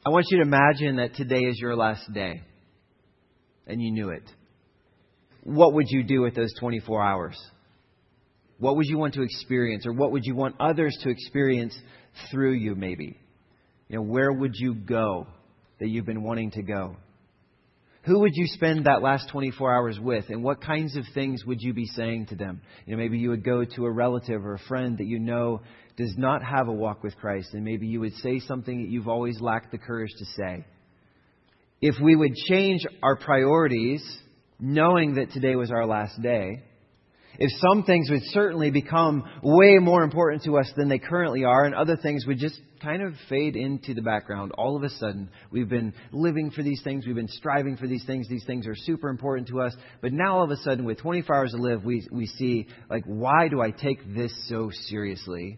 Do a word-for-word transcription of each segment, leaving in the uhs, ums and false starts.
I want you to imagine that today is your last day and you knew it. What would you do with those twenty-four hours? What would you want to experience, or what would you want others to experience through you maybe? You know, where would you go that you've been wanting to go? Who would you spend that last twenty-four hours with? And what kinds of things would you be saying to them? You know, maybe you would go to a relative or a friend that you know does not have a walk with Christ. And maybe you would say something that you've always lacked the courage to say. If we would change our priorities, knowing that today was our last day, if some things would certainly become way more important to us than they currently are, and other things would just kind of fade into the background. All of a sudden, we've been living for these things. We've been striving for these things. These things are super important to us. But now all of a sudden, with twenty-four hours to live, we, we see, like, why do I take this so seriously?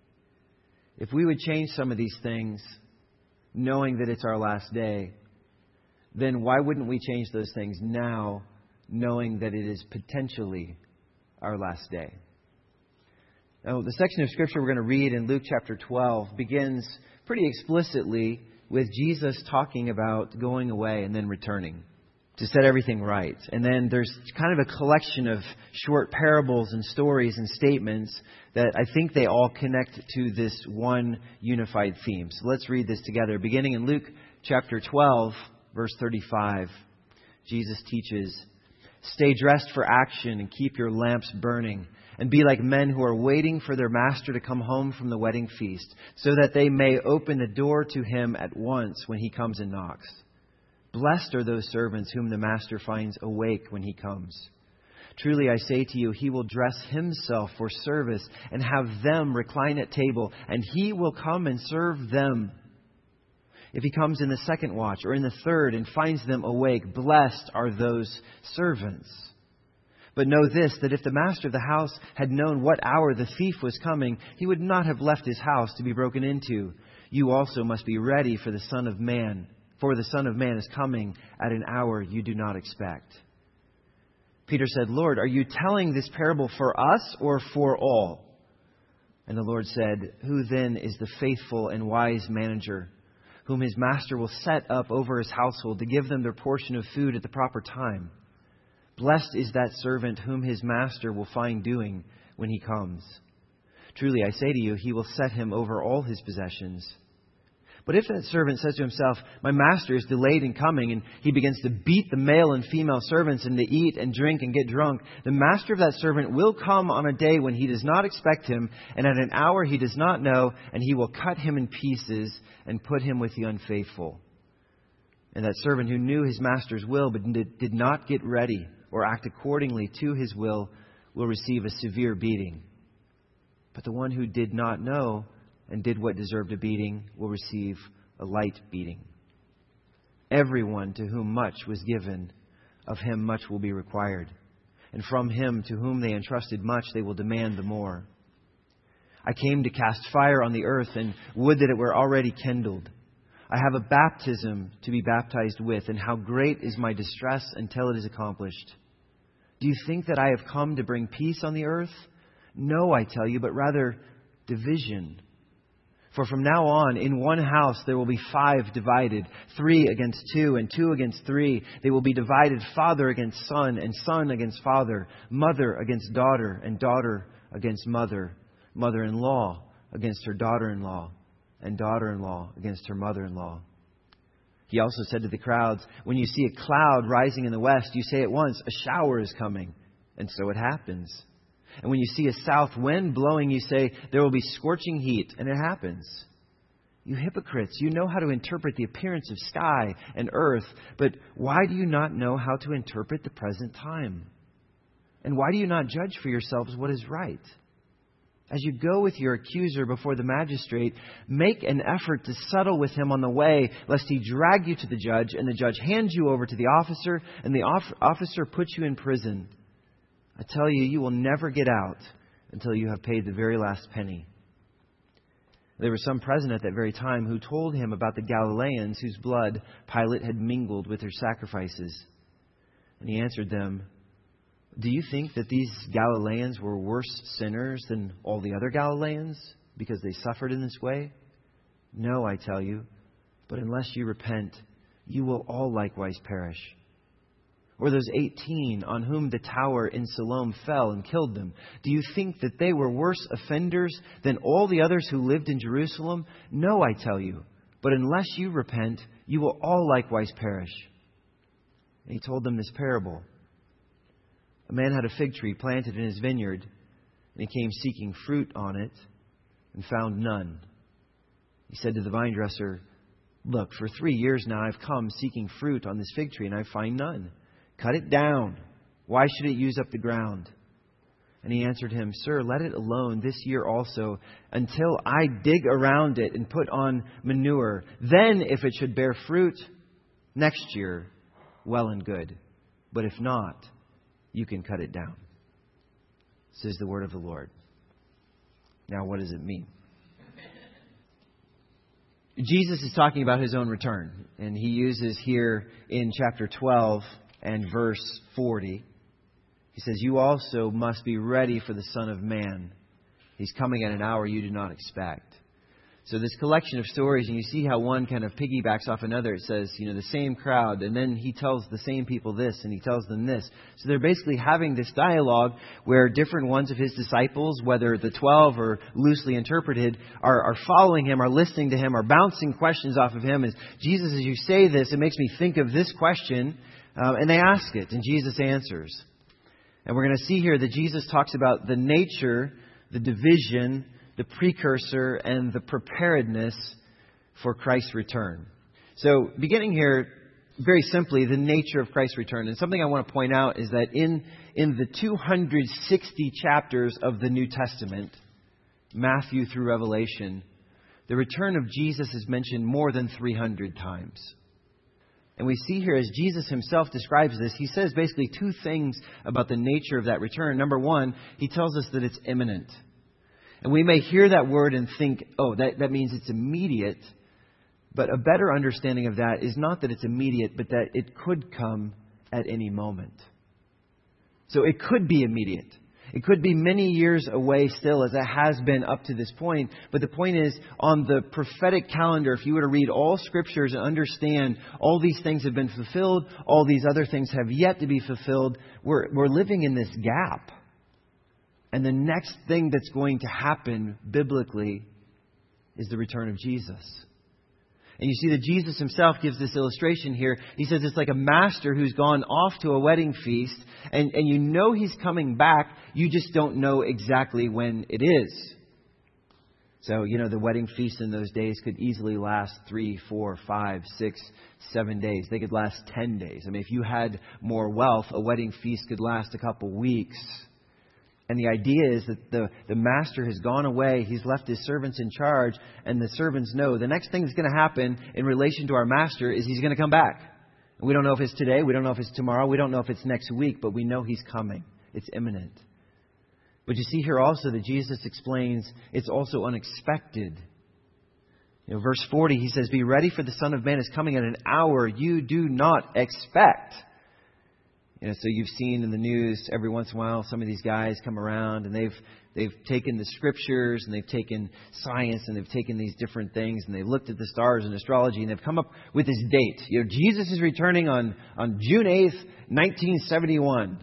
If we would change some of these things, knowing that it's our last day, then why wouldn't we change those things now, knowing that it is potentially our last day? Now, the section of Scripture we're going to read in Luke chapter twelve begins pretty explicitly with Jesus talking about going away and then returning to set everything right. And then there's kind of a collection of short parables and stories and statements that I think they all connect to this one unified theme. So let's read this together. Beginning in Luke chapter twelve, verse thirty-five, Jesus teaches, "Stay dressed for action and keep your lamps burning, and be like men who are waiting for their master to come home from the wedding feast, so that they may open the door to him at once when he comes and knocks. Blessed are those servants whom the master finds awake when he comes. Truly I say to you, he will dress himself for service and have them recline at table, and he will come and serve them. If he comes in the second watch or in the third and finds them awake, blessed are those servants. But know this, that if the master of the house had known what hour the thief was coming, he would not have left his house to be broken into. You also must be ready for the Son of Man, for the Son of Man is coming at an hour you do not expect." Peter said, "Lord, are you telling this parable for us or for all?" And the Lord said, "Who then is the faithful and wise manager, whom his master will set up over his household to give them their portion of food at the proper time? Blessed is that servant whom his master will find doing when he comes. Truly I say to you, he will set him over all his possessions. But if that servant says to himself, 'My master is delayed in coming,' and he begins to beat the male and female servants and to eat and drink and get drunk, the master of that servant will come on a day when he does not expect him, and at an hour he does not know, and he will cut him in pieces and put him with the unfaithful. And that servant who knew his master's will but did not get ready or act accordingly to his will will receive a severe beating. But the one who did not know and did what deserved a beating will receive a light beating. Everyone to whom much was given, of him much will be required. And from him to whom they entrusted much, they will demand the more. I came to cast fire on the earth, and would that it were already kindled. I have a baptism to be baptized with, and how great is my distress until it is accomplished. Do you think that I have come to bring peace on the earth? No, I tell you, but rather division. For from now on, in one house there will be five divided, three against two, and two against three. They will be divided, father against son, and son against father, mother against daughter, and daughter against mother, mother-in-law against her daughter-in-law, and daughter-in-law against her mother-in-law." He also said to the crowds, "When you see a cloud rising in the west, you say at once, 'A shower is coming.' And so it happens. And when you see a south wind blowing, you say, 'There will be scorching heat,' and it happens. You hypocrites, you know how to interpret the appearance of sky and earth, but why do you not know how to interpret the present time? And why do you not judge for yourselves what is right? As you go with your accuser before the magistrate, make an effort to settle with him on the way, lest he drag you to the judge, and the judge hands you over to the officer, and the officer puts you in prison. I tell you, you will never get out until you have paid the very last penny." There were some present at that very time who told him about the Galileans whose blood Pilate had mingled with their sacrifices. And he answered them, "Do you think that these Galileans were worse sinners than all the other Galileans because they suffered in this way? No, I tell you. but unless you repent, you will all likewise perish. Or those eighteen on whom the tower in Siloam fell and killed them. Do you think that they were worse offenders than all the others who lived in Jerusalem? No, I tell you. But unless you repent, you will all likewise perish. And he told them this parable. A man had a fig tree planted in his vineyard, and he came seeking fruit on it and found none. He said to the vine dresser, "Look, for three years now I've come seeking fruit on this fig tree, and I find none. Cut it down. Why should it use up the ground?" And he answered him, "Sir, let it alone this year also, until I dig around it and put on manure. Then, if it should bear fruit next year, well and good. But if not, you can cut it down." This is the word of the Lord. Now, what does it mean? Jesus is talking about His own return. And He uses here in chapter twelve and verse forty. He says, "You also must be ready for the Son of Man. He's coming at an hour you do not expect." So this collection of stories, and you see how one kind of piggybacks off another. It says, you know, the same crowd, and then He tells the same people this, and He tells them this. So they're basically having this dialogue where different ones of His disciples, whether the twelve or loosely interpreted, are, are following Him, are listening to Him, are bouncing questions off of Him. As Jesus, as you say this, it makes me think of this question, um, and they ask it, and Jesus answers. And we're going to see here that Jesus talks about the nature, the division, the precursor, and the preparedness for Christ's return. So beginning here, very simply, the nature of Christ's return. And something I want to point out is that in, in the two hundred sixty chapters of the New Testament, Matthew through Revelation, the return of Jesus is mentioned more than three hundred times. And we see here, as Jesus Himself describes this, He says basically two things about the nature of that return. Number one, He tells us that it's imminent. And we may hear that word and think, oh, that, that means it's immediate. But a better understanding of that is not that it's immediate, but that it could come at any moment. So it could be immediate. It could be many years away still, as it has been up to this point. But the point is, on the prophetic calendar, if you were to read all Scriptures and understand all these things have been fulfilled, all these other things have yet to be fulfilled, we're, we're living in this gap. And the next thing that's going to happen biblically is the return of Jesus. And you see that Jesus Himself gives this illustration here. He says it's like a master who's gone off to a wedding feast, and, and you know he's coming back, you just don't know exactly when it is. So, you know, the wedding feast in those days could easily last three, four, five, six, seven days. They could last ten days. I mean, if you had more wealth, a wedding feast could last a couple weeks. And the idea is that the, the master has gone away. He's left his servants in charge. And the servants know the next thing that's going to happen in relation to our master is He's going to come back. And we don't know if it's today. We don't know if it's tomorrow. We don't know if it's next week. But we know He's coming. It's imminent. But you see here also that Jesus explains it's also unexpected. You know, verse forty, He says, "Be ready, for the Son of Man is coming at an hour you do not expect." You know, so you've seen in the news every once in a while, some of these guys come around and they've they've taken the Scriptures and they've taken science and they've taken these different things and they've looked at the stars and astrology and they've come up with this date. You know, Jesus is returning on, on June eighth, nineteen seventy-one.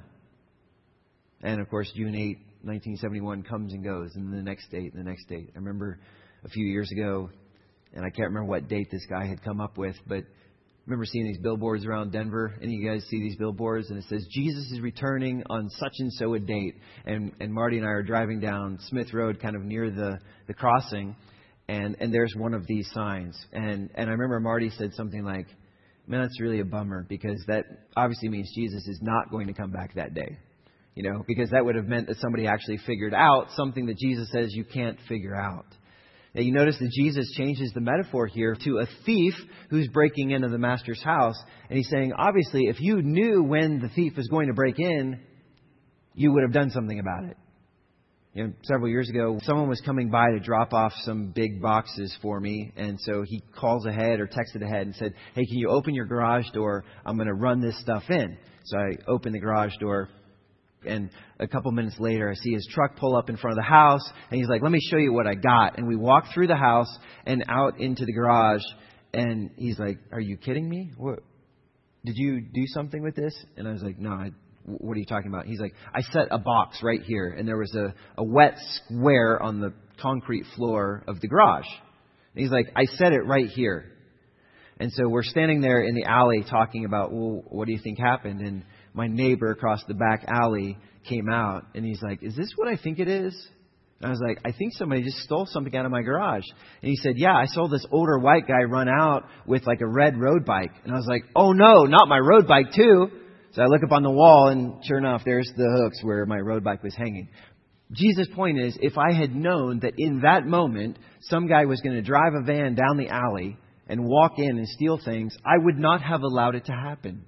And of course, June eighth, nineteen seventy-one comes and goes, and the next date and the next date. I remember a few years ago, and I can't remember what date this guy had come up with, but I remember seeing these billboards around Denver. Any of you guys see these billboards? And it says, "Jesus is returning on such and so a date." And and Marty and I are driving down Smith Road, kind of near the, the crossing. And, and there's one of these signs. And, and I remember Marty said something like, "Man, that's really a bummer, because that obviously means Jesus is not going to come back that day." You know, because that would have meant that somebody actually figured out something that Jesus says you can't figure out. Now, you notice that Jesus changes the metaphor here to a thief who's breaking into the master's house. And He's saying, obviously, if you knew when the thief was going to break in, you would have done something about it. You know, several years ago, someone was coming by to drop off some big boxes for me. And so he calls ahead or texted ahead and said, "Hey, can you open your garage door? I'm going to run this stuff in." So I opened the garage door. And a couple minutes later, I see his truck pull up in front of the house. And he's like, "Let me show you what I got." And we walk through the house and out into the garage. and he's like, "Are you kidding me? What? Did you do something with this?" And I was like, "No, I, what are you talking about?" He's like, "I set a box right here, and there was a, a wet square on the concrete floor of the garage." And he's like, "I set it right here." And so we're standing there in the alley talking about, "Well, what do you think happened?" And my neighbor across the back alley came out, and he's like, "Is this what I think it is?" And I was like, "I think somebody just stole something out of my garage." And he said, "Yeah, I saw this older white guy run out with like a red road bike." And I was like, "Oh no, not my road bike too." So I look up on the wall, and sure enough, there's the hooks where my road bike was hanging. Jesus' point is, if I had known that in that moment, some guy was going to drive a van down the alley and walk in and steal things, I would not have allowed it to happen.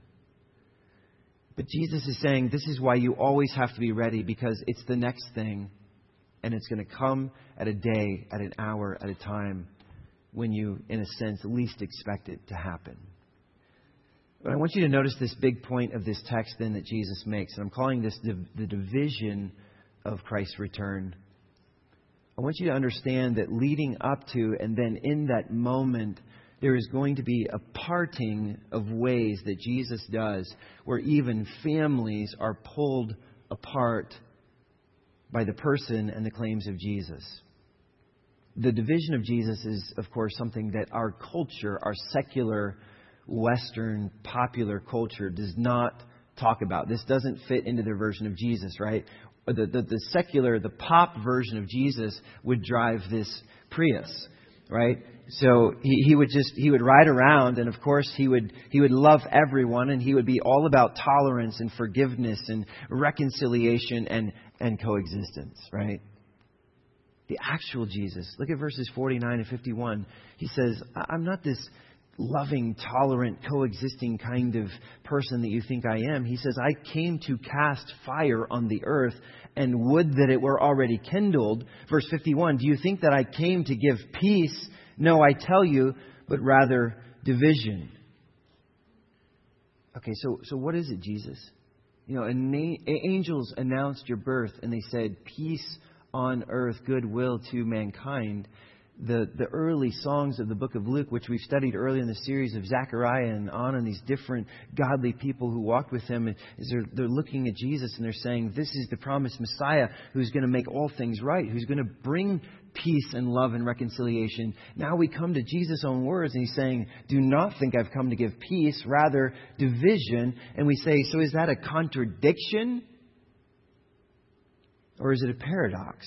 But Jesus is saying this is why you always have to be ready, because it's the next thing. And it's going to come at a day, at an hour, at a time when you, in a sense, least expect it to happen. But I want you to notice this big point of this text then that Jesus makes. And I'm calling this the, the division of Christ's return. I want you to understand that leading up to and then in that moment, there is going to be a parting of ways that Jesus does where even families are pulled apart by the person and the claims of Jesus. The division of Jesus is, of course, something that our culture, our secular, Western, popular culture does not talk about. This doesn't fit into their version of Jesus, right? The, the, the secular, the pop version of Jesus would drive this Prius, right? So he, he would just, he would ride around, and of course he would, he would love everyone, and he would be all about tolerance and forgiveness and reconciliation and, and coexistence, right? The actual Jesus, look at verses forty-nine and fifty-one. He says, "I'm not this loving, tolerant, coexisting kind of person that you think I am." He says, "I came to cast fire on the earth, and would that it were already kindled." Verse fifty-one, "Do you think that I came to give peace? No, I tell you, but rather division." Okay, so so what is it, Jesus? You know, and angels announced your birth, and they said, "Peace on earth, goodwill to mankind." The the early songs of the book of Luke, which we've studied earlier in the series of Zechariah and on, and these different godly people who walked with him, is they're, they're looking at Jesus and they're saying, this is the promised Messiah who's going to make all things right, who's going to bring peace and love and reconciliation. Now we come to Jesus' own words, and he's saying, "Do not think I've come to give peace, rather division." And we say, so is that a contradiction? Or is it a paradox?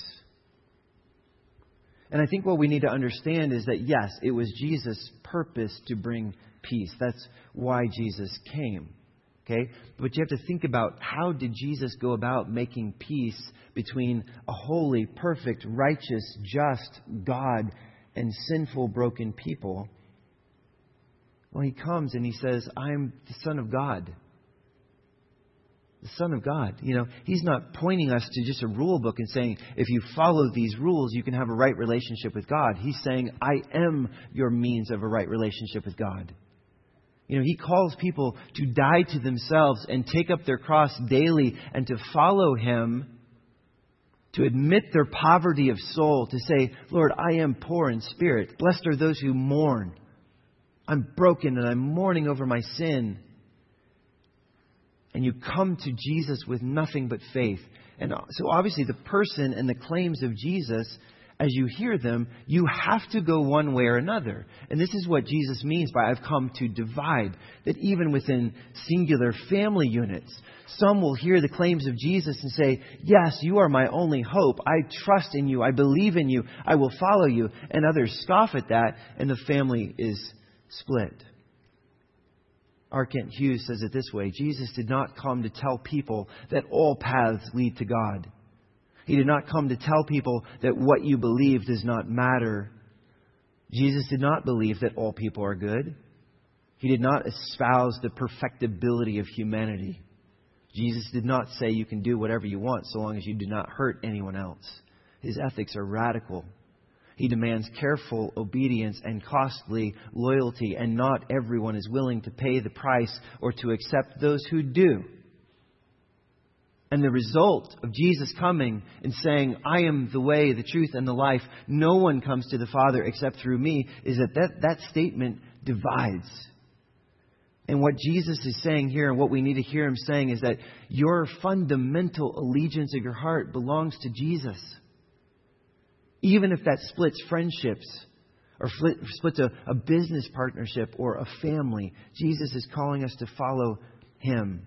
And I think what we need to understand is that, yes, it was Jesus' purpose to bring peace. That's why Jesus came. Okay? But you have to think about, how did Jesus go about making peace between a holy, perfect, righteous, just God and sinful, broken people? Well, he comes and he says, "I'm the Son of God." The Son of God. You know, he's not pointing us to just a rule book and saying, if you follow these rules, you can have a right relationship with God. He's saying, I am your means of a right relationship with God. You know, he calls people to die to themselves and take up their cross daily and to follow him, to admit their poverty of soul, to say, "Lord, I am poor in spirit. Blessed are those who mourn. I'm broken and I'm mourning over my sin." And you come to Jesus with nothing but faith. And so obviously the person and the claims of Jesus, as you hear them, you have to go one way or another. And this is what Jesus means by "I've come to divide." That even within singular family units, some will hear the claims of Jesus and say, "Yes, you are my only hope. I trust in you. I believe in you. I will follow you." And others scoff at that, and the family is split. R. Kent Hughes says it this way: Jesus did not come to tell people that all paths lead to God. He did not come to tell people that what you believe does not matter. Jesus did not believe that all people are good. He did not espouse the perfectibility of humanity. Jesus did not say you can do whatever you want so long as you do not hurt anyone else. His ethics are radical. He demands careful obedience and costly loyalty, and not everyone is willing to pay the price or to accept those who do. And the result of Jesus coming and saying, "I am the way, the truth, and the life. No one comes to the Father except through me," is that that, that statement divides. And what Jesus is saying here, and what we need to hear Him saying, is that your fundamental allegiance of your heart belongs to Jesus. Even if that splits friendships, or splits a, a business partnership or a family, Jesus is calling us to follow Him.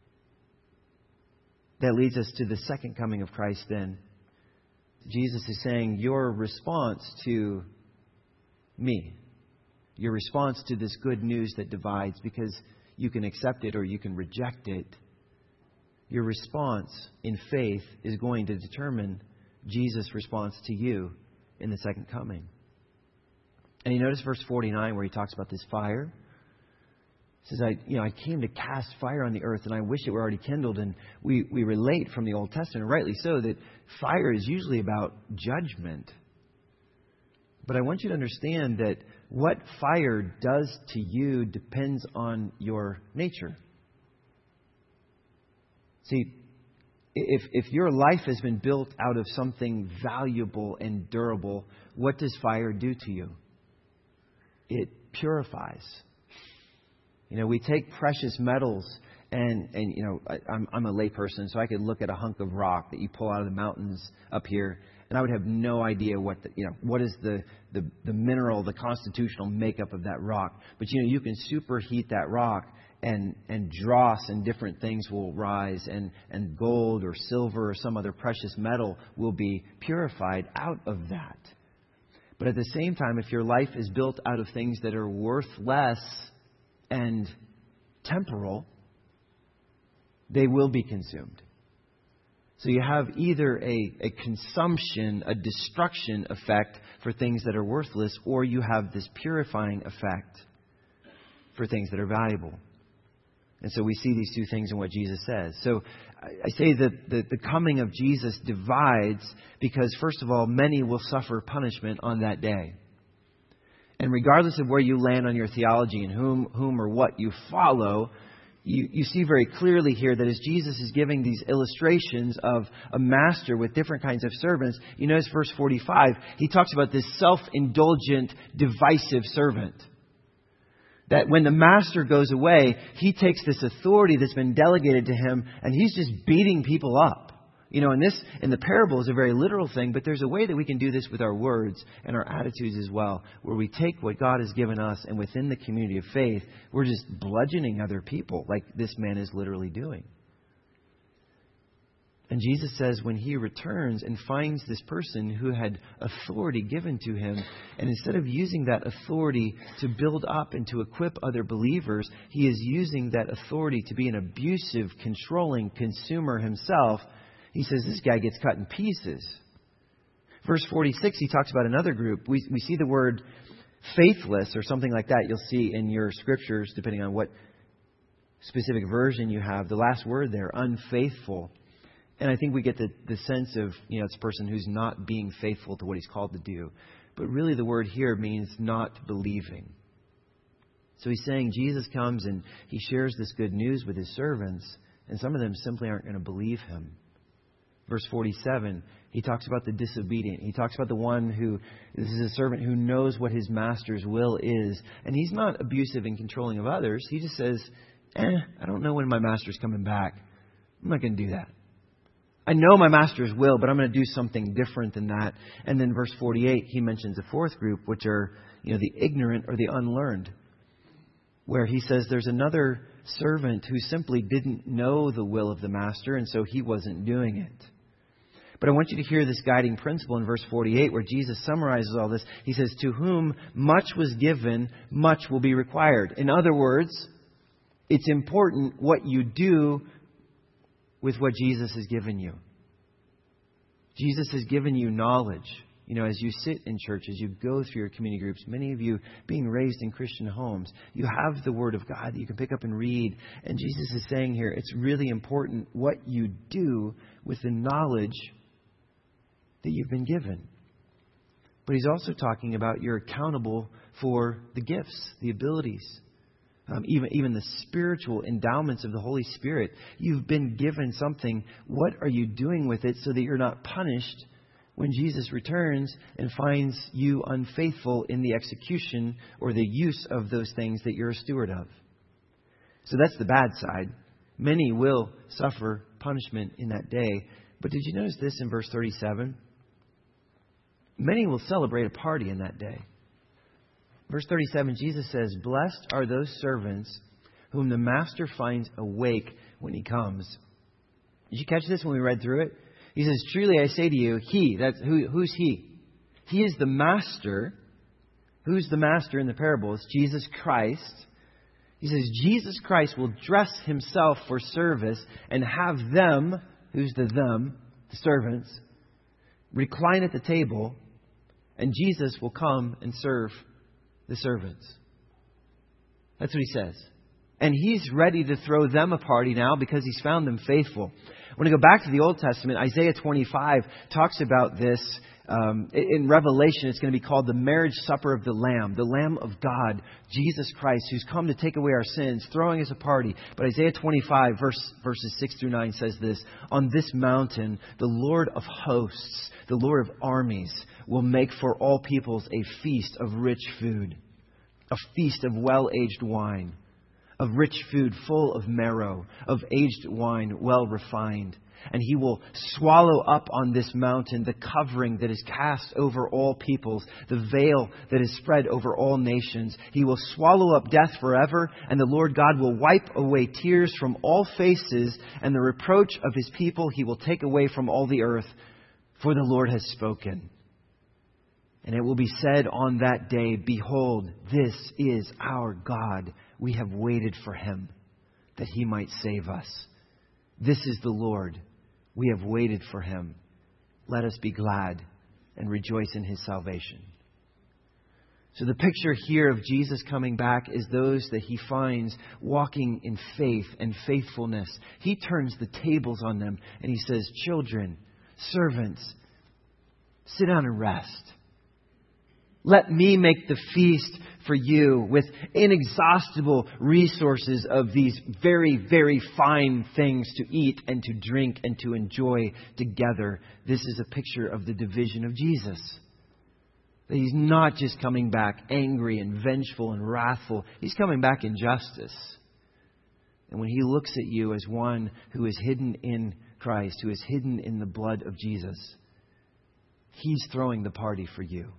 That leads us to the second coming of Christ then. Jesus is saying, your response to me, your response to this good news that divides, because you can accept it or you can reject it, your response in faith is going to determine Jesus' response to you in the second coming. And you notice verse forty-nine where He talks about this fire. He says, I, you know, I came to cast fire on the earth, and I wish it were already kindled. And we, we relate from the Old Testament, and rightly so, that fire is usually about judgment. But I want you to understand that what fire does to you depends on your nature. See, if, if your life has been built out of something valuable and durable, what does fire do to you? It purifies. You know, we take precious metals and, and you know, I, I'm, I'm a layperson, so I could look at a hunk of rock that you pull out of the mountains up here, and I would have no idea what the, you know, what is the, the, the mineral, the constitutional makeup of that rock. But, you know, you can superheat that rock, and, and dross and different things will rise, and, and gold or silver or some other precious metal will be purified out of that. But at the same time, if your life is built out of things that are worth less and temporal, they will be consumed. So you have either a, a consumption, a destruction effect for things that are worthless, or you have this purifying effect for things that are valuable. And so we see these two things in what Jesus says. So I say that the, the coming of Jesus divides because, first of all, many will suffer punishment on that day. And regardless of where you land on your theology and whom, whom or what you follow, you, you see very clearly here that as Jesus is giving these illustrations of a master with different kinds of servants, you notice verse forty-five, He talks about this self-indulgent, divisive servant. That when the master goes away, he takes this authority that's been delegated to him, and he's just beating people up. You know, and this, in the parable, is a very literal thing, but there's a way that we can do this with our words and our attitudes as well, where we take what God has given us, and within the community of faith, we're just bludgeoning other people, like this man is literally doing. And Jesus says when He returns and finds this person who had authority given to him, and instead of using that authority to build up and to equip other believers, He is using that authority to be an abusive, controlling consumer himself. He says this guy gets cut in pieces. Verse forty-six, He talks about another group. We, we see the word faithless or something like that. You'll see in your scriptures, depending on what specific version you have, the last word there, unfaithful. And I think we get the, the sense of, you know, it's a person who's not being faithful to what he's called to do. But really the word here means not believing. So He's saying Jesus comes and He shares this good news with His servants, and some of them simply aren't going to believe Him. Verse forty-seven, He talks about the disobedient. He talks about the one who, this is a servant who knows what his master's will is. And he's not abusive and controlling of others. He just says, eh, I don't know when my master's coming back. I'm not going to do that. I know my master's will, but I'm going to do something different than that. And then verse forty-eight, He mentions a fourth group, which are, you know, the ignorant or the unlearned, where He says there's another servant who simply didn't know the will of the master, and so he wasn't doing it. But I want you to hear this guiding principle in verse forty-eight, where Jesus summarizes all this. He says, to whom much was given, much will be required. In other words, it's important what you do with what Jesus has given you. Jesus has given you knowledge. You know, as you sit in church, as you go through your community groups, many of you being raised in Christian homes, you have the Word of God that you can pick up and read. And Jesus is saying here, it's really important what you do with the knowledge that you've been given. But He's also talking about you're accountable for the gifts, the abilities, Um, even, even the spiritual endowments of the Holy Spirit. You've been given something. What are you doing with it so that you're not punished when Jesus returns and finds you unfaithful in the execution or the use of those things that you're a steward of. So that's the bad side. Many will suffer punishment in that day. But did you notice this in verse thirty-seven? Many will celebrate a party in that day. Verse thirty-seven, Jesus says, "Blessed are those servants whom the master finds awake when he comes." Did you catch this when we read through it? He says, "Truly I say to you, he," that's who, who's he? He is the master. Who's the master in the parable? It's Jesus Christ. He says, Jesus Christ will dress himself for service and have them, who's the them, the servants, recline at the table, and Jesus will come and serve the servants. That's what he says. And he's ready to throw them a party now because he's found them faithful. When I go back to the Old Testament, Isaiah twenty-five talks about this. Um, in Revelation, it's going to be called the marriage supper of the Lamb, the Lamb of God, Jesus Christ, who's come to take away our sins, throwing us a party. But Isaiah twenty-five, verse, verses six through nine says this: "On this mountain, the Lord of hosts, the Lord of armies, will make for all peoples a feast of rich food, a feast of well-aged wine, of rich food full of marrow, of aged wine well refined. And he will swallow up on this mountain the covering that is cast over all peoples, the veil that is spread over all nations. He will swallow up death forever, and the Lord God will wipe away tears from all faces, and the reproach of his people he will take away from all the earth, for the Lord has spoken. And it will be said on that day, Behold, this is our God. We have waited for him, that he might save us. This is the Lord. We have waited for him. Let us be glad and rejoice in his salvation." So the picture here of Jesus coming back is those that he finds walking in faith and faithfulness. He turns the tables on them and he says, "Children, servants, sit down and rest. Let me make the feast for you with inexhaustible resources of these very, very fine things to eat and to drink and to enjoy together." This is a picture of the division of Jesus. That he's not just coming back angry and vengeful and wrathful. He's coming back in justice. And when he looks at you as one who is hidden in Christ, who is hidden in the blood of Jesus, he's throwing the party for you.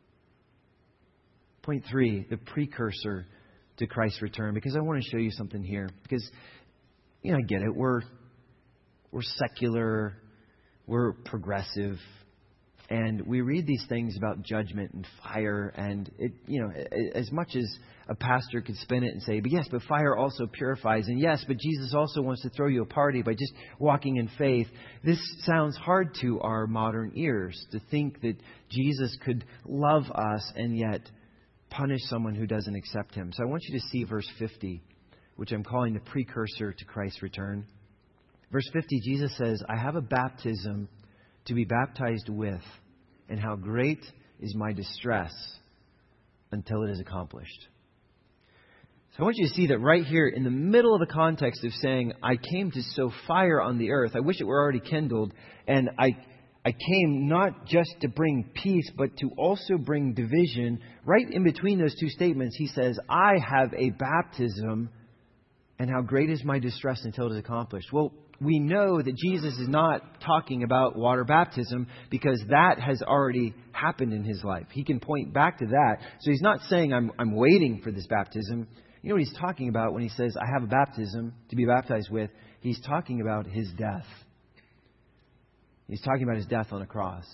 Point three, the precursor to Christ's return. Because I want to show you something here. Because, you know, I get it. We're, we're secular. We're progressive. And we read these things about judgment and fire. And, it, you know, as much as a pastor could spin it and say, but yes, but fire also purifies. And yes, but Jesus also wants to throw you a party by just walking in faith. This sounds hard to our modern ears, to think that Jesus could love us and yet punish someone who doesn't accept him. So I want you to see verse fifty, which I'm calling the precursor to Christ's return. Verse fifty, Jesus says, "I have a baptism to be baptized with, and how great is my distress until it is accomplished." So I want you to see that right here in the middle of the context of saying, I came to sow fire on the earth. I wish it were already kindled. And I I came not just to bring peace, but to also bring division. Right in between those two statements, he says, I have a baptism, and how great is my distress until it is accomplished. Well, we know that Jesus is not talking about water baptism because that has already happened in his life. He can point back to that. So he's not saying, I'm, I'm waiting for this baptism. You know what he's talking about when he says, I have a baptism to be baptized with? He's talking about his death. He's talking about his death on a cross.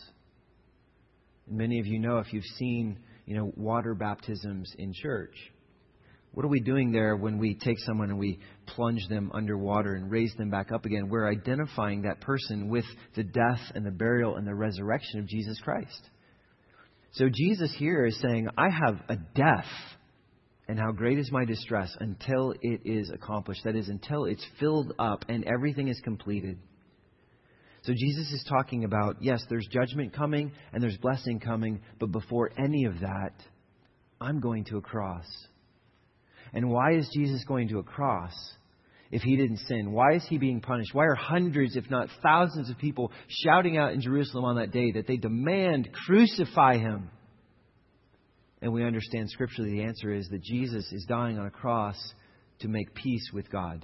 And many of you know, if you've seen, you know, water baptisms in church, what are we doing there when we take someone and we plunge them underwater and raise them back up again? We're identifying that person with the death and the burial and the resurrection of Jesus Christ. So Jesus here is saying, I have a death, and how great is my distress until it is accomplished. That is, until it's filled up and everything is completed. So Jesus is talking about, yes, there's judgment coming and there's blessing coming, but before any of that, I'm going to a cross. And why is Jesus going to a cross? if he didn't sin? Why is he being punished? Why are hundreds, if not thousands of people shouting out in Jerusalem on that day that they demand, crucify him? And we understand scripturally the answer is that Jesus is dying on a cross to make peace with God.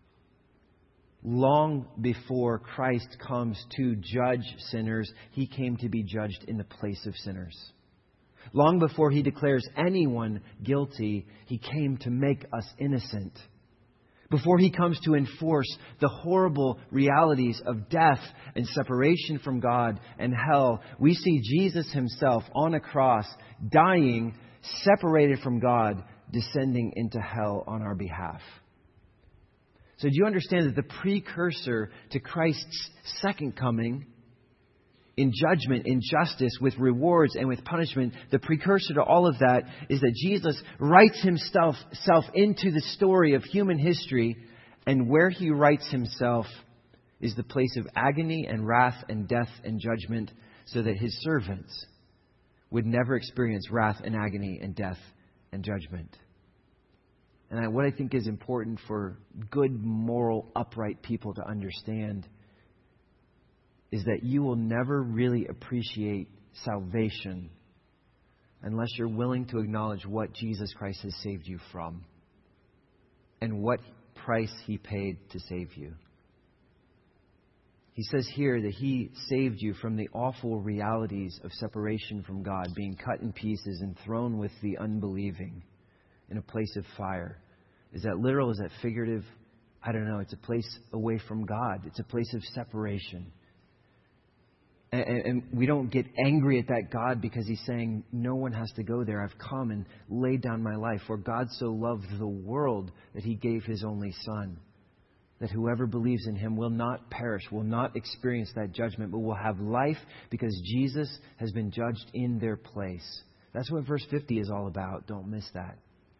Long before Christ comes to judge sinners, he came to be judged in the place of sinners. Long before he declares anyone guilty, he came to make us innocent. Before he comes to enforce the horrible realities of death and separation from God and hell, we see Jesus himself on a cross, dying, separated from God, descending into hell on our behalf. So do you understand that the precursor to Christ's second coming, in judgment, in justice, with rewards and with punishment, the precursor to all of that is that Jesus writes himself self into the story of human history, and where he writes himself is the place of agony and wrath and death and judgment, so that his servants would never experience wrath and agony and death and judgment. And what I think is important for good, moral, upright people to understand is that you will never really appreciate salvation unless you're willing to acknowledge what Jesus Christ has saved you from and what price he paid to save you. He says here that he saved you from the awful realities of separation from God, being cut in pieces and thrown with the unbelieving in a place of fire. Is that literal? Is that figurative? I don't know. It's a place away from God. It's a place of separation. And, and we don't get angry at that God because he's saying, no one has to go there. I've come and laid down my life. For God so loved the world that he gave his only Son, that whoever believes in him will not perish, will not experience that judgment, but will have life because Jesus has been judged in their place. That's what verse fifty is all about. Don't miss that.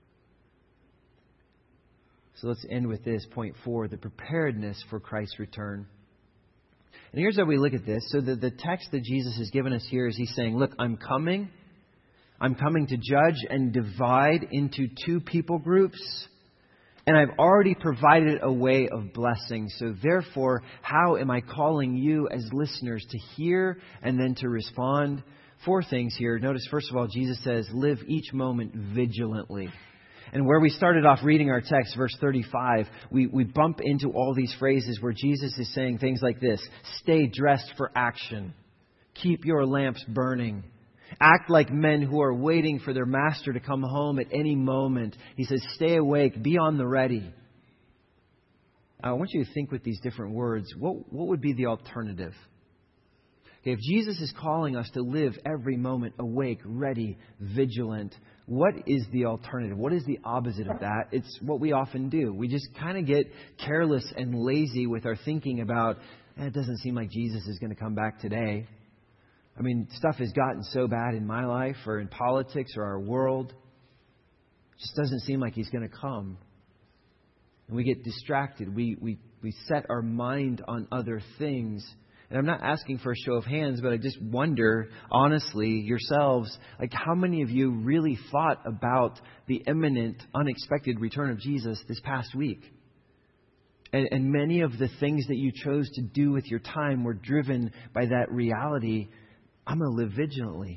So let's end with this, point four, the preparedness for Christ's return. And here's how we look at this. So the, the text that Jesus has given us here is he's saying, look, I'm coming. I'm coming to judge and divide into two people groups. And I've already provided a way of blessing. So therefore, how am I calling you as listeners to hear and then to respond? Four things here. Notice, first of all, Jesus says, live each moment vigilantly. And where we started off reading our text, verse thirty-five, we, we bump into all these phrases where Jesus is saying things like this. Stay dressed for action. Keep your lamps burning. Act like men who are waiting for their master to come home at any moment. He says, stay awake. Be on the ready. I want you to think with these different words. What, what would be the alternative? Okay, if Jesus is calling us to live every moment awake, ready, vigilant, what is the alternative? What is the opposite of that? It's what we often do. We just kind of get careless and lazy with our thinking about, eh, it doesn't seem like Jesus is going to come back today. I mean, stuff has gotten so bad in my life or in politics or our world. It just doesn't seem like he's going to come. And we get distracted. We, we, we set our mind on other things. And I'm not asking for a show of hands, but I just wonder, honestly, yourselves, like how many of you really thought about the imminent, unexpected return of Jesus this past week? And, and many of the things that you chose to do with your time were driven by that reality. I'm going to live vigilantly.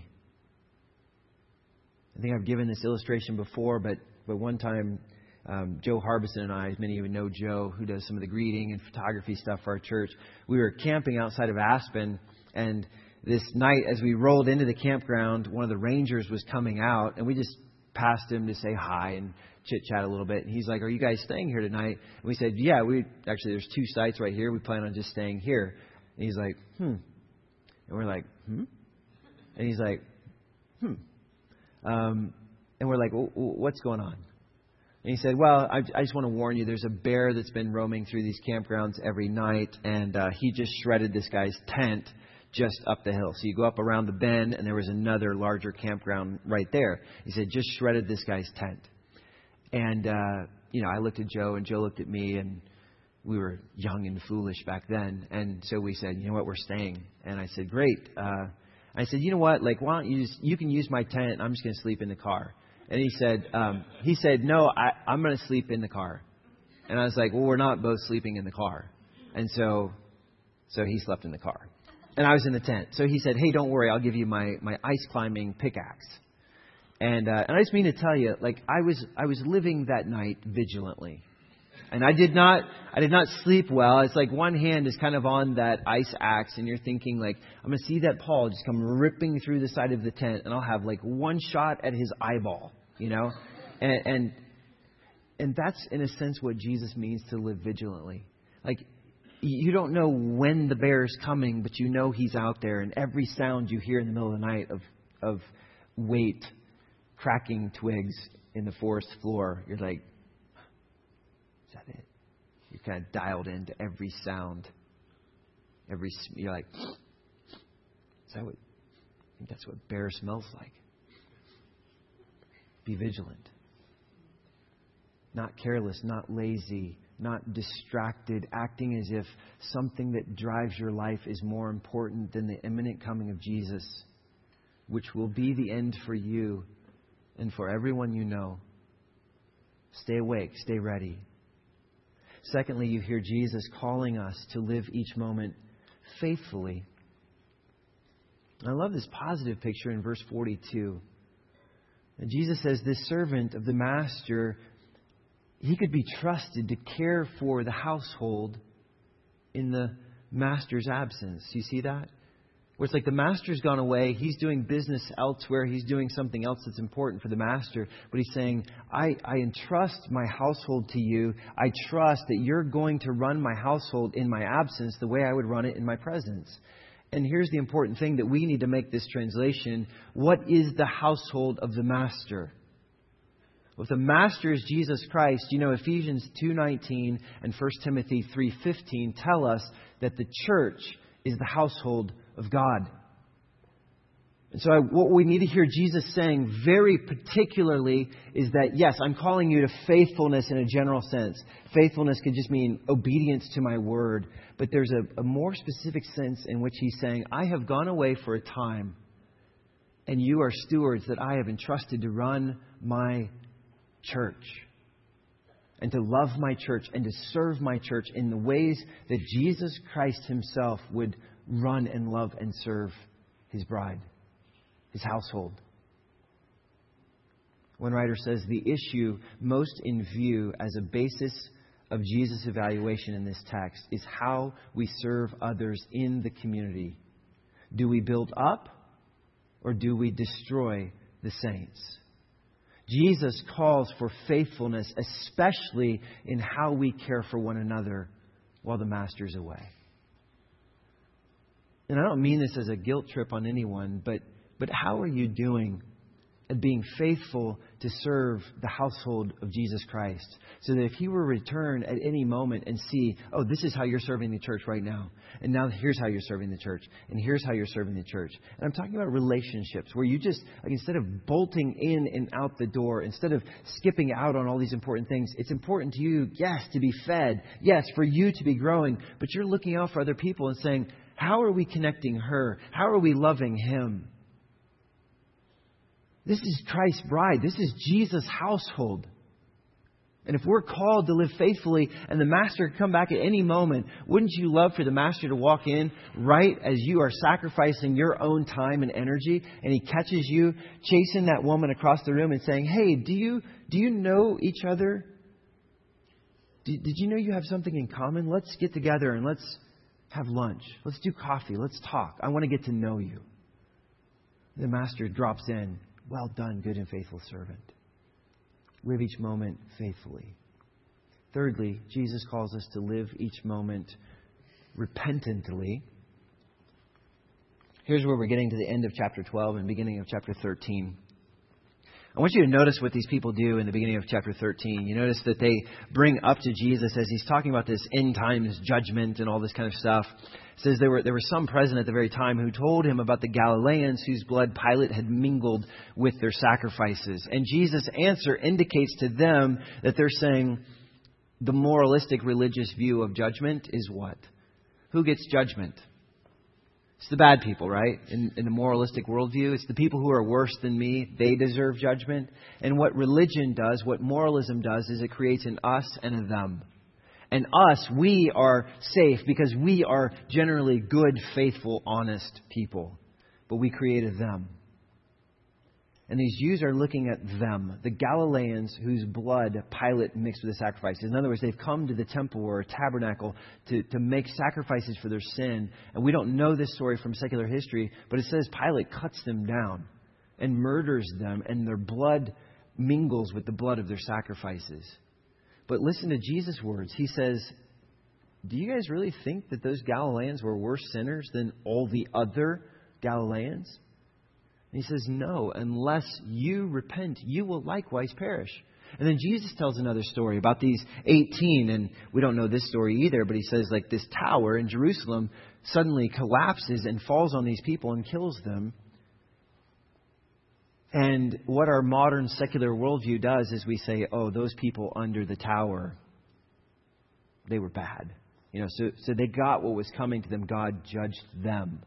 I think I've given this illustration before, but, but one time, Um, Joe Harbison and I, as many of you know Joe, who does some of the greeting and photography stuff for our church, we were camping outside of Aspen, and this night as we rolled into the campground, one of the rangers was coming out, and we just passed him to say hi and chit-chat a little bit. And he's like, are you guys staying here tonight? And we said, yeah, we actually, there's two sites right here. We plan on just staying here. And he's like, hmm. And we're like, hmm? And he's like, hmm. Um, and we're like, well, what's going on? And he said, well, I, I just want to warn you, there's a bear that's been roaming through these campgrounds every night, and uh, he just shredded this guy's tent just up the hill. So you go up around the bend, and there was another larger campground right there. He said, just shredded this guy's tent. And, uh, you know, I looked at Joe, and Joe looked at me, and we were young and foolish back then. And so we said, you know what, we're staying. And I said, great. Uh, I said, you know what, like, why don't you just, you can use my tent. I'm just going to sleep in the car. And he said, um, he said, no, I, I'm going to sleep in the car. And I was like, well, we're not both sleeping in the car. And so, so he slept in the car. And I was in the tent. So he said, hey, don't worry. I'll give you my, my ice climbing pickaxe. And, uh, and I just mean to tell you, like, I was, I was living that night vigilantly. And I did not, I did not sleep well. It's like one hand is kind of on that ice axe and you're thinking like, I'm going to see that Paul just come ripping through the side of the tent and I'll have like one shot at his eyeball, you know? And, and, and that's in a sense what Jesus means to live vigilantly. Like, you don't know when the bear is coming, but you know he's out there. And every sound you hear in the middle of the night of, of weight cracking twigs in the forest floor, you're like, is that it? You're kind of dialed into every sound. Every You're like, is that what, I think that's what bear smells like. Be vigilant. Not careless, not lazy, not distracted, acting as if something that drives your life is more important than the imminent coming of Jesus, which will be the end for you and for everyone you know. Stay awake, stay ready. Secondly, you hear Jesus calling us to live each moment faithfully. I love this positive picture in verse forty-two. And Jesus says this servant of the master, he could be trusted to care for the household in the master's absence. You see that? Where it's like the master's gone away. He's doing business elsewhere. He's doing something else that's important for the master. But he's saying, I, I entrust my household to you. I trust that you're going to run my household in my absence the way I would run it in my presence. And here's the important thing that we need to make this translation. What is the household of the master? Well, if the master is Jesus Christ, you know, Ephesians two nineteen and First Timothy three fifteen tell us that the church is the household of God. And so I, what we need to hear Jesus saying very particularly is that, yes, I'm calling you to faithfulness in a general sense. Faithfulness could just mean obedience to my word. But there's a, a more specific sense in which he's saying, I have gone away for a time, and you are stewards that I have entrusted to run my church and to love my church and to serve my church in the ways that Jesus Christ himself would run and love and serve his bride, his household. One writer says the issue most in view as a basis of Jesus' evaluation in this text is how we serve others in the community. Do we build up or do we destroy the saints? Jesus calls for faithfulness, especially in how we care for one another while the master's away. And I don't mean this as a guilt trip on anyone, but, but how are you doing at being faithful to serve the household of Jesus Christ? So that if He were to return at any moment and see, oh, this is how you're serving the church right now. And now here's how you're serving the church. And here's how you're serving the church. And I'm talking about relationships where you just, like, instead of bolting in and out the door, instead of skipping out on all these important things, it's important to you, yes, to be fed. Yes, for you to be growing. But you're looking out for other people and saying, how are we connecting her? How are we loving him? This is Christ's bride. This is Jesus' household. And if we're called to live faithfully and the master could come back at any moment, wouldn't you love for the master to walk in right as you are sacrificing your own time and energy, and he catches you chasing that woman across the room and saying, hey, do you do you know each other? Did, did you know you have something in common? Let's get together and let's have lunch. Let's do coffee. Let's talk. I want to get to know you. The master drops in. Well done, good and faithful servant. Live each moment faithfully. Thirdly, Jesus calls us to live each moment repentantly. Here's where we're getting to the end of chapter twelve and beginning of chapter thirteen. I want you to notice what these people do in the beginning of chapter thirteen. You notice that they bring up to Jesus as he's talking about this end times judgment and all this kind of stuff. It says there were there were some present at the very time who told him about the Galileans whose blood Pilate had mingled with their sacrifices. And Jesus' answer indicates to them that they're saying the moralistic religious view of judgment is what? Who gets judgment? It's the bad people, right? In, in the moralistic worldview, it's the people who are worse than me. They deserve judgment. And what religion does, what moralism does, is it creates an us and a them. And us, we are safe because we are generally good, faithful, honest people. But we created them. And these Jews are looking at them, the Galileans whose blood Pilate mixed with the sacrifices. In other words, they've come to the temple or a tabernacle to, to make sacrifices for their sin. And we don't know this story from secular history, but it says Pilate cuts them down and murders them, and their blood mingles with the blood of their sacrifices. But listen to Jesus' words. He says, do you guys really think that those Galileans were worse sinners than all the other Galileans? And he says, no, unless you repent, you will likewise perish. And then Jesus tells another story about these eighteen, and we don't know this story either, but he says like this tower in Jerusalem suddenly collapses and falls on these people and kills them. And what our modern secular worldview does is we say, oh, those people under the tower, they were bad. You know, so, so they got what was coming to them. God judged them.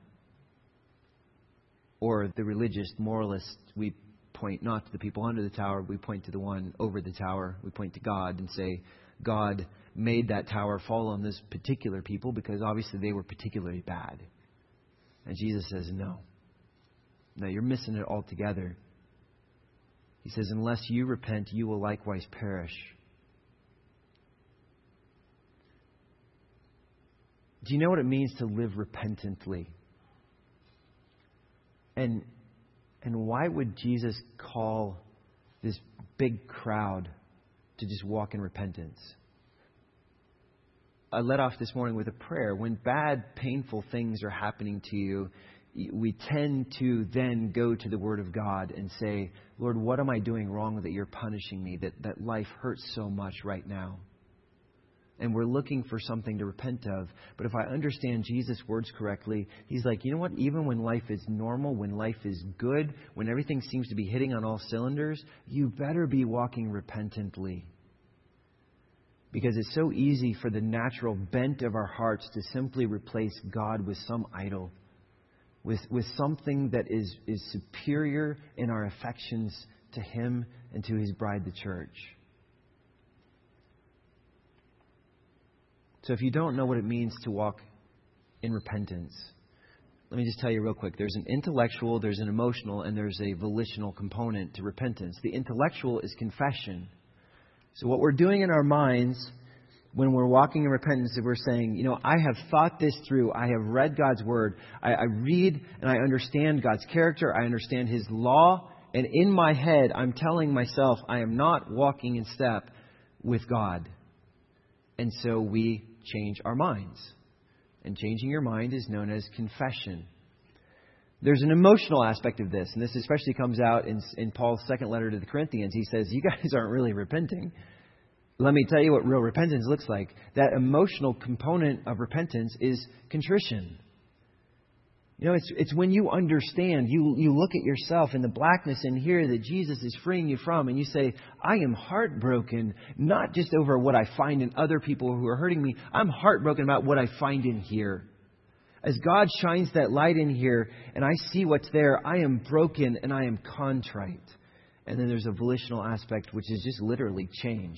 Or the religious moralists, we point not to the people under the tower, we point to the one over the tower. We point to God and say, God made that tower fall on this particular people because obviously they were particularly bad. And Jesus says, no. No, you're missing it altogether. He says, unless you repent, you will likewise perish. Do you know what it means to live repentantly? And and why would Jesus call this big crowd to just walk in repentance? I led off this morning with a prayer. When bad, painful things are happening to you, we tend to then go to the Word of God and say, Lord, what am I doing wrong that you're punishing me, that, that life hurts so much right now? And we're looking for something to repent of. But if I understand Jesus' words correctly, He's like, you know what? Even when life is normal, when life is good, when everything seems to be hitting on all cylinders, you better be walking repentantly. Because it's so easy for the natural bent of our hearts to simply replace God with some idol, with, with something that is, is superior in our affections to Him and to His bride, the church. So if you don't know what it means to walk in repentance, let me just tell you real quick. There's an intellectual, there's an emotional, and there's a volitional component to repentance. The intellectual is confession. So what we're doing in our minds when we're walking in repentance is we're saying, you know, I have thought this through. I have read God's Word. I, I read and I understand God's character. I understand His law. And in my head, I'm telling myself I am not walking in step with God. And so we change our minds. And changing your mind is known as confession. There's an emotional aspect of this, and this especially comes out in, in Paul's second letter to the Corinthians. He says, you guys aren't really repenting. Let me tell you what real repentance looks like. That emotional component of repentance is contrition. You know, it's it's when you understand, you you look at yourself in the blackness in here that Jesus is freeing you from, and you say, I am heartbroken, not just over what I find in other people who are hurting me. I'm heartbroken about what I find in here. As God shines that light in here and I see what's there, I am broken and I am contrite. And then there's a volitional aspect, which is just literally change.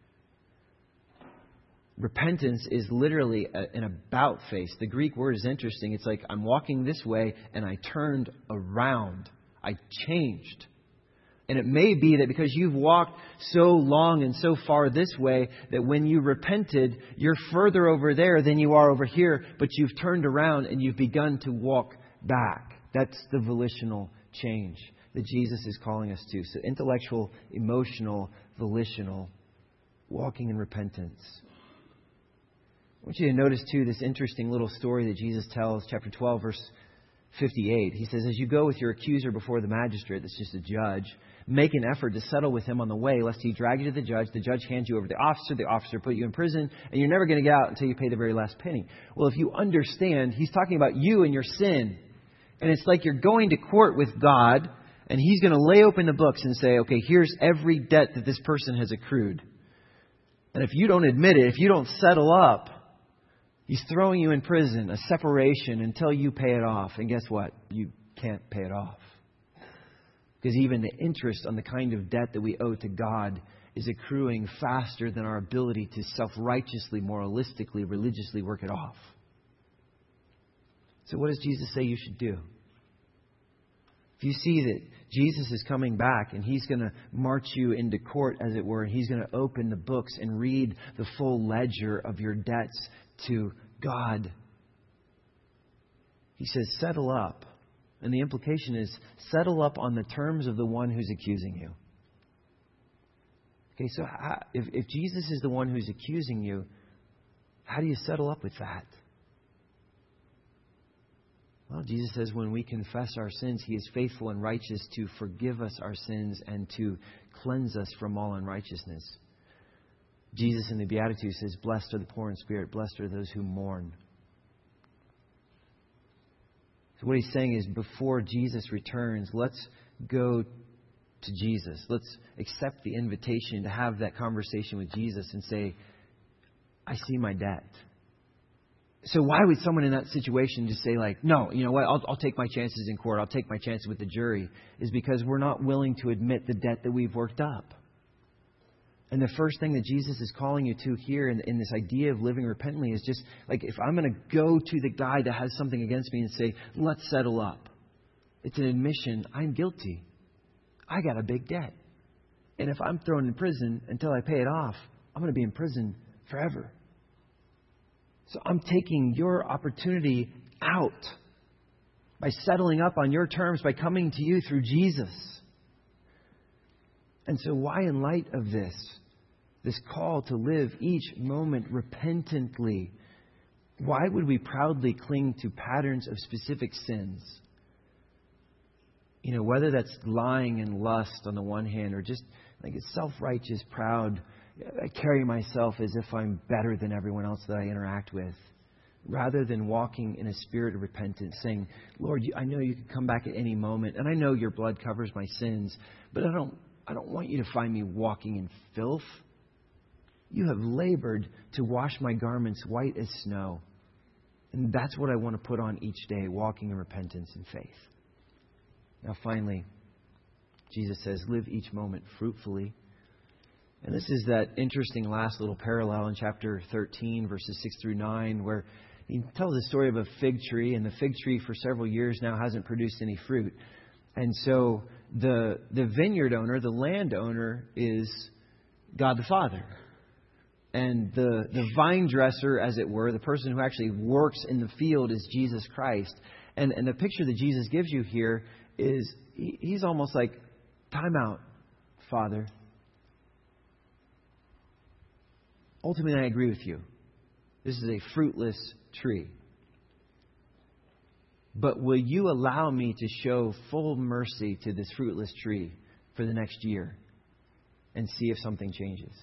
Repentance is literally a, an about face. The Greek word is interesting. It's like I'm walking this way and I turned around. I changed. And it may be that because you've walked so long and so far this way that when you repented, you're further over there than you are over here, but you've turned around and you've begun to walk back. That's the volitional change that Jesus is calling us to. So intellectual, emotional, volitional, walking in repentance. I want you to notice, too, this interesting little story that Jesus tells, chapter twelve, verse fifty-eight. He says, as you go with your accuser before the magistrate, that's just a judge, make an effort to settle with him on the way, lest he drag you to the judge. The judge hands you over to the officer. The officer put you in prison, and you're never going to get out until you pay the very last penny. Well, if you understand, he's talking about you and your sin. And it's like you're going to court with God, and He's going to lay open the books and say, okay, here's every debt that this person has accrued. And if you don't admit it, if you don't settle up, He's throwing you in prison, a separation until you pay it off. And guess what? You can't pay it off. Because even the interest on the kind of debt that we owe to God is accruing faster than our ability to self-righteously, moralistically, religiously work it off. So what does Jesus say you should do? If you see that Jesus is coming back and He's going to march you into court, as it were, and He's going to open the books and read the full ledger of your debts to God, He says, settle up. And the implication is, settle up on the terms of the one who's accusing you. Okay, so how, if, if Jesus is the one who's accusing you, how do you settle up with that? Well, Jesus says when we confess our sins, He is faithful and righteous to forgive us our sins and to cleanse us from all unrighteousness. Jesus in the Beatitudes says, blessed are the poor in spirit, blessed are those who mourn. So what He's saying is, before Jesus returns, let's go to Jesus. Let's accept the invitation to have that conversation with Jesus and say, I see my debt. So why would someone in that situation just say, like, no, you know what, I'll, I'll take my chances in court, I'll take my chances with the jury, is because we're not willing to admit the debt that we've worked up. And the first thing that Jesus is calling you to here in, in this idea of living repentantly is just, like, if I'm going to go to the guy that has something against me and say, let's settle up, it's an admission, I'm guilty. I got a big debt. And if I'm thrown in prison until I pay it off, I'm going to be in prison forever. So I'm taking your opportunity out by settling up on your terms, by coming to you through Jesus. And so why, in light of this, this call to live each moment repentantly, why would we proudly cling to patterns of specific sins? You know, whether that's lying and lust on the one hand, or just like it's self-righteous, proud, I carry myself as if I'm better than everyone else that I interact with, rather than walking in a spirit of repentance, saying, Lord, I know you can come back at any moment, and I know your blood covers my sins, but I don't, I don't want you to find me walking in filth. You have labored to wash my garments white as snow. And that's what I want to put on each day, walking in repentance and faith. Now, finally, Jesus says, live each moment fruitfully. And this is that interesting last little parallel in chapter thirteen, verses six through nine, where he tells the story of a fig tree, and the fig tree for several years now hasn't produced any fruit. And so the the vineyard owner, the landowner, is God the Father. And the, the vine dresser, as it were, the person who actually works in the field, is Jesus Christ. And, and the picture that Jesus gives you here is, he, he's almost like, time out, Father. Ultimately, I agree with you. This is a fruitless tree. But will you allow me to show full mercy to this fruitless tree for the next year and see if something changes?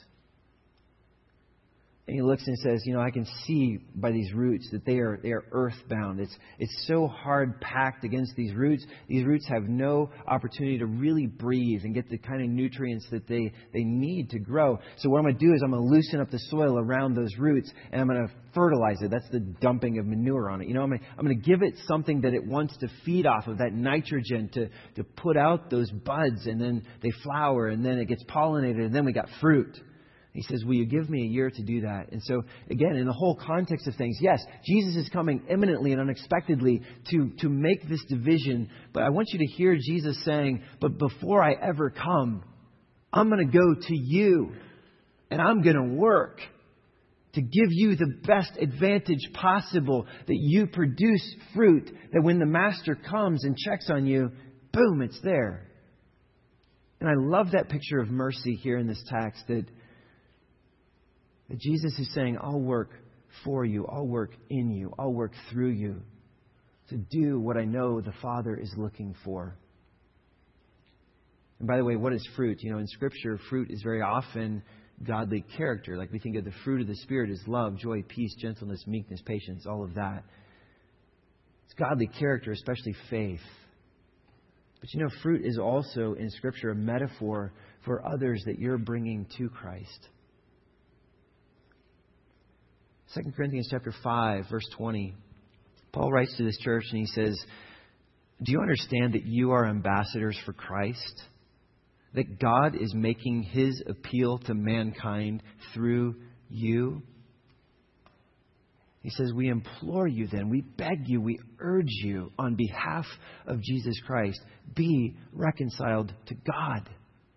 And he looks and says, you know, I can see by these roots that they are they are earthbound. It's it's so hard packed against these roots. These roots have no opportunity to really breathe and get the kind of nutrients that they, they need to grow. So what I'm going to do is I'm going to loosen up the soil around those roots, and I'm going to fertilize it. That's the dumping of manure on it. You know, I'm going to, I'm going to give it something that it wants to feed off of, that nitrogen to, to put out those buds, and then they flower, and then it gets pollinated, and then we got fruit. He says, will you give me a year to do that? And so, again, in the whole context of things, yes, Jesus is coming imminently and unexpectedly to, to make this division. But I want you to hear Jesus saying, but before I ever come, I'm going to go to you, and I'm going to work to give you the best advantage possible, that you produce fruit, that when the Master comes and checks on you, boom, it's there. And I love that picture of mercy here in this text, that That Jesus is saying, I'll work for you. I'll work in you. I'll work through you to do what I know the Father is looking for. And by the way, what is fruit? You know, in Scripture, fruit is very often godly character. Like we think of the fruit of the Spirit as love, joy, peace, gentleness, meekness, patience, all of that. It's godly character, especially faith. But you know, fruit is also in Scripture a metaphor for others that you're bringing to Christ. Second Corinthians chapter five, verse twenty. Paul writes to this church and he says, do you understand that you are ambassadors for Christ? that God is making His appeal to mankind through you? He says, we implore you then, we beg you, we urge you on behalf of Jesus Christ, be reconciled to God.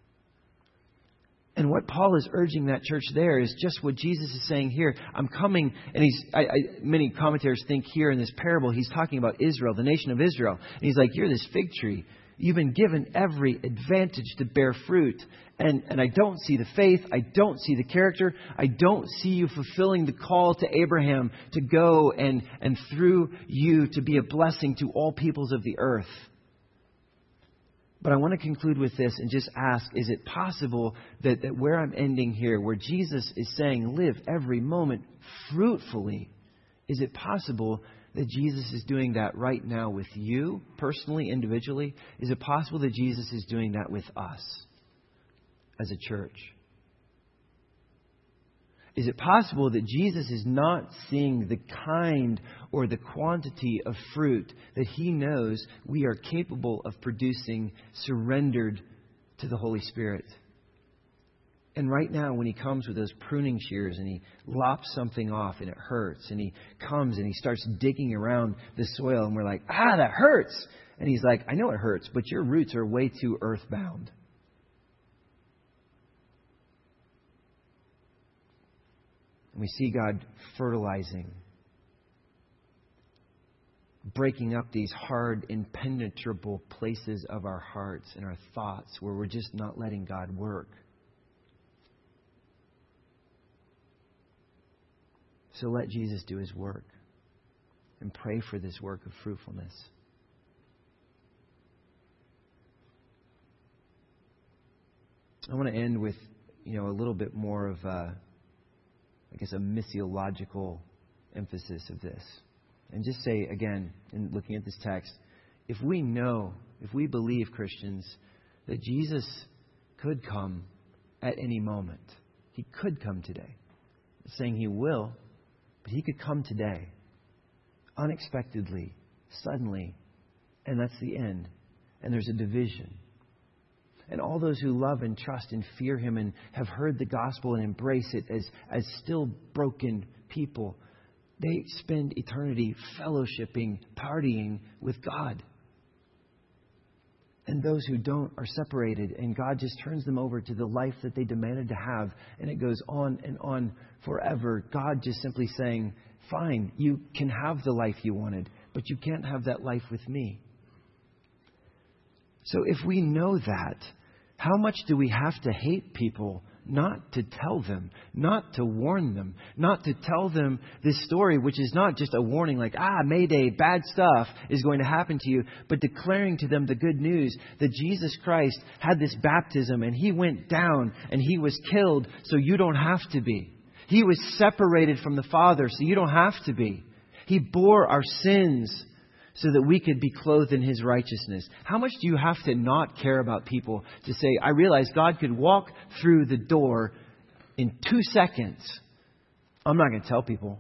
And what Paul is urging that church there is just what Jesus is saying here. I'm coming, and he's I, I, many commentators think here in this parable, he's talking about Israel, the nation of Israel. And he's like, you're this fig tree. You've been given every advantage to bear fruit. And, and I don't see the faith. I don't see the character. I don't see you fulfilling the call to Abraham to go and, and through you to be a blessing to all peoples of the earth. But I want to conclude with this and just ask, is it possible that, that where I'm ending here, where Jesus is saying, live every moment fruitfully, is it possible that Jesus is doing that right now with you, personally, individually? Is it possible that Jesus is doing that with us as a church? Is it possible that Jesus is not seeing the kind or the quantity of fruit that He knows we are capable of producing surrendered to the Holy Spirit? And right now, when He comes with those pruning shears and He lops something off and it hurts, and He comes and He starts digging around the soil and we're like, ah, that hurts. And He's like, I know it hurts, but your roots are way too earthbound. And we see God fertilizing, breaking up these hard, impenetrable places of our hearts and our thoughts where we're just not letting God work. So let Jesus do His work and pray for this work of fruitfulness. I want to end with, you know, a little bit more of, a, I guess, a missiological emphasis of this. And just say, again, in looking at this text, if we know, if we believe, Christians, that Jesus could come at any moment. He could come today. I'm saying He will. But He could come today, unexpectedly, suddenly, and that's the end. And there's a division. And all those who love and trust and fear Him and have heard the gospel and embrace it as, as still broken people, they spend eternity fellowshipping, partying with God. And those who don't are separated, and God just turns them over to the life that they demanded to have. And it goes on and on forever. God just simply saying, fine, you can have the life you wanted, but you can't have that life with me. So if we know that, how much do we have to hate people not to tell them, not to warn them, not to tell them this story, which is not just a warning like, ah, mayday, bad stuff is going to happen to you, but declaring to them the good news that Jesus Christ had this baptism and He went down and He was killed so you don't have to be. He was separated from the Father so you don't have to be. He bore our sins so that we could be clothed in His righteousness. How much do you have to not care about people to say, I realize God could walk through the door in two seconds. I'm not going to tell people.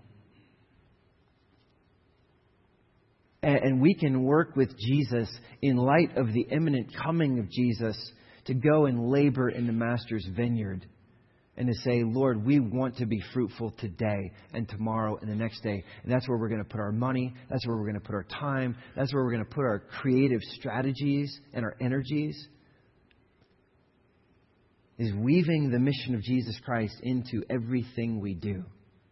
And, and we can work with Jesus in light of the imminent coming of Jesus to go and labor in the Master's vineyard. And to say, Lord, we want to be fruitful today and tomorrow and the next day. And that's where we're going to put our money. That's where we're going to put our time. That's where we're going to put our creative strategies and our energies. Is weaving the mission of Jesus Christ into everything we do.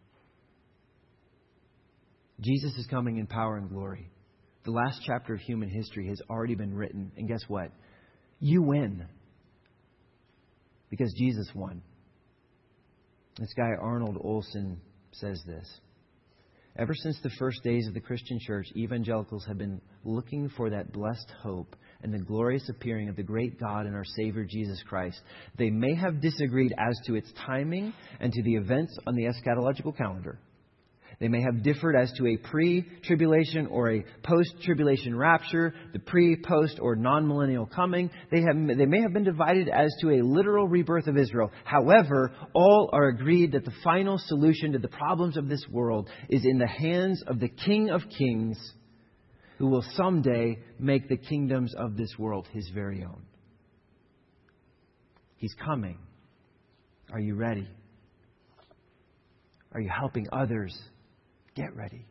Jesus is coming in power and glory. The last chapter of human history has already been written. And guess what? You win. Because Jesus won. This guy, Arnold Olson, says this. Ever since the first days of the Christian church, evangelicals have been looking for that blessed hope and the glorious appearing of the great God and our Savior, Jesus Christ. They may have disagreed as to its timing and to the events on the eschatological calendar. They may have differed as to a pre-tribulation or a post-tribulation rapture, the pre, post, or non-millennial coming. They have, they may have been divided as to a literal rebirth of Israel. However, all are agreed that the final solution to the problems of this world is in the hands of the King of Kings, who will someday make the kingdoms of this world His very own. He's coming. Are you ready? Are you helping others get ready?